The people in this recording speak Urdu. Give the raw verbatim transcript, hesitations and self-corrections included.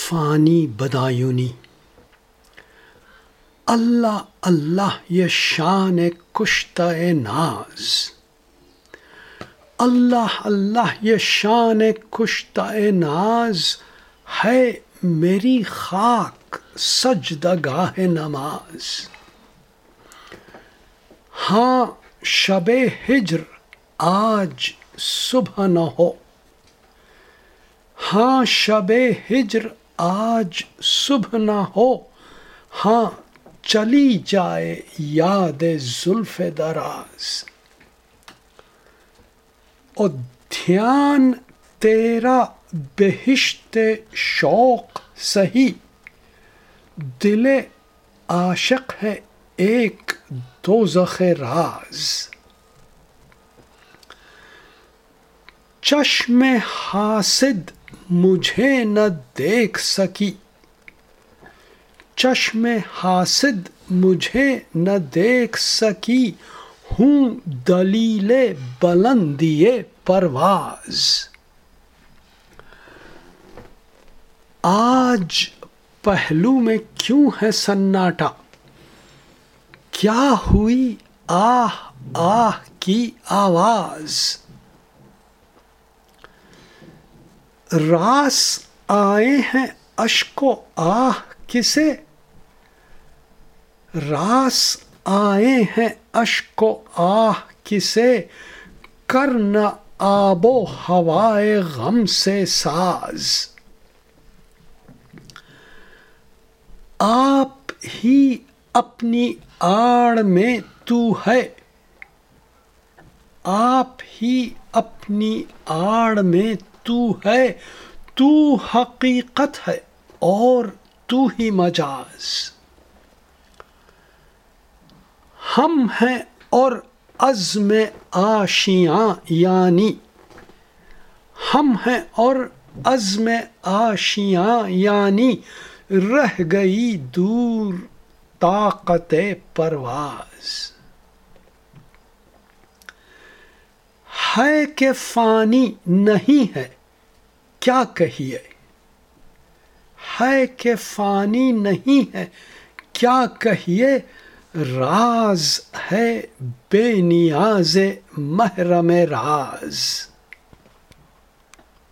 فانی بدایونی. اللہ اللہ یہ شان کشتہ ناز، اللہ اللہ یہ شان کشتہ ناز، ہے میری خاک سجدہ گاہ نماز. ہاں شب ہجر آج صبح نہ ہو، ہاں شب ہجر آج صبح نہ ہو، ہاں چلی جائے یاد زلف دراز. او دھیان تیرا بہشت شوق سہی، دل عاشق ہے ایک دوزخ راز. چشم حاسد مجھے نہ دیکھ سکی، چشم حاسد مجھے نہ دیکھ سکی، ہوں دلیل بلندی پرواز. آج پہلو میں کیوں ہے سناٹا، کیا ہوئی آہ آہ کی آواز. راس آئے ہیں اشک و آہ کسے، راس آئے ہیں اشک و آہ کسے، کرنا آب و ہوائے غم سے ساز. آپ ہی اپنی آڑ میں تو ہے، آپ ہی اپنی آڑ میں تو ہے، تو حقیقت ہے اور تو ہی مجاز. ہم ہیں اور عزم آشیاں یعنی، ہم ہیں اور عزم آشیاں یعنی، رہ گئی دور طاقت پرواز. ہے کہ فانی نہیں ہے کیا کہیے، ہے کہ فانی نہیں ہے کیا کہیے، راز ہے بے نیاز محرم راز.